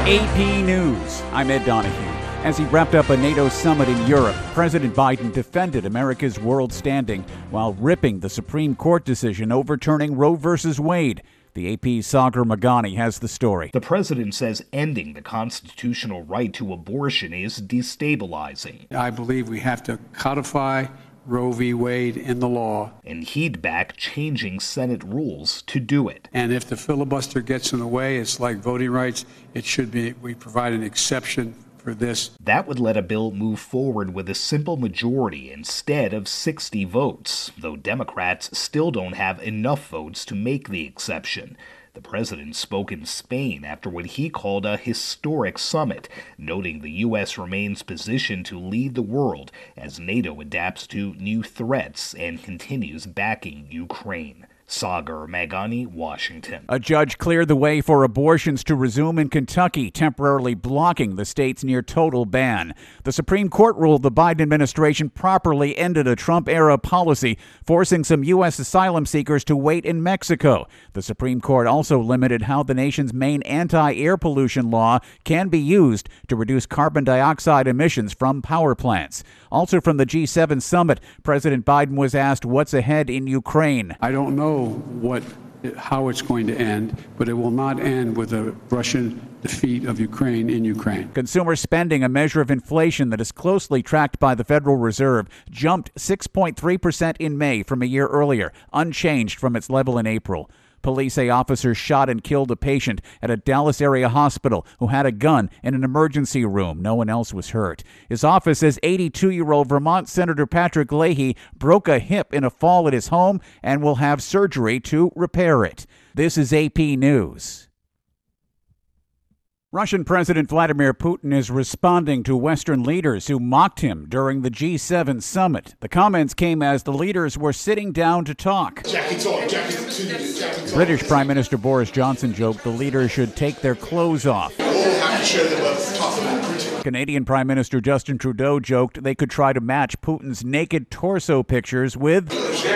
AP News. I'm Ed Donahue. As he wrapped up a NATO summit in Europe, President Biden defended America's world standing while ripping the Supreme Court decision overturning Roe v. Wade. The AP's Sagar Meghani has the story. The president says ending the constitutional right to abortion is destabilizing. I believe we have to codify Roe v. Wade in the law. And he'd back changing Senate rules to do it. And if the filibuster gets in the way, it's like voting rights. It should be, we provide an exception for this. That would let a bill move forward with a simple majority instead of 60 votes, though Democrats still don't have enough votes to make the exception. The president spoke in Spain after what he called a historic summit, noting the U.S. remains positioned to lead the world as NATO adapts to new threats and continues backing Ukraine. Sagar Meghani, Washington. A judge cleared the way for abortions to resume in Kentucky, temporarily blocking the state's near-total ban. The Supreme Court ruled the Biden administration properly ended a Trump-era policy, forcing some U.S. asylum seekers to wait in Mexico. The Supreme Court also limited how the nation's main anti-air pollution law can be used to reduce carbon dioxide emissions from power plants. Also from the G7 summit, President Biden was asked what's ahead in Ukraine. I don't know how it's going to end, but it will not end with a Russian defeat of Ukraine in Ukraine. Consumer spending, a measure of inflation that is closely tracked by the Federal Reserve, jumped 6.3% in May from a year earlier, unchanged from its level in April. Police say officers shot and killed a patient at a Dallas area hospital who had a gun in an emergency room. No one else was hurt. His office says 82-year-old Vermont Senator Patrick Leahy broke a hip in a fall at his home and will have surgery to repair it. This is AP News. Russian President Vladimir Putin is responding to Western leaders who mocked him during the G7 summit. The comments came as the leaders were sitting down to talk. British Prime Minister Boris Johnson joked the leaders should take their clothes off. Canadian Prime Minister Justin Trudeau joked they could try to match Putin's naked torso pictures with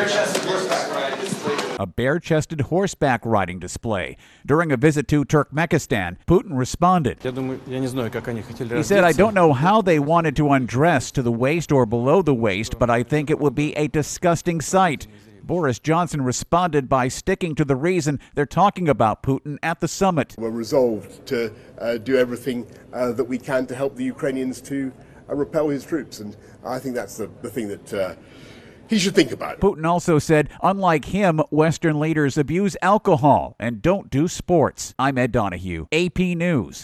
a bare-chested horseback riding display. During a visit to Turkmenistan, Putin responded. He said, I don't know how they wanted to undress to the waist or below the waist, but I think it would be a disgusting sight. Boris Johnson responded by sticking to the reason they're talking about Putin at the summit. We're resolved to do everything that we can to help the Ukrainians to repel his troops, and I think that's the thing that he should think about. Putin also said, unlike him, Western leaders abuse alcohol and don't do sports. I'm Ed Donahue, AP News.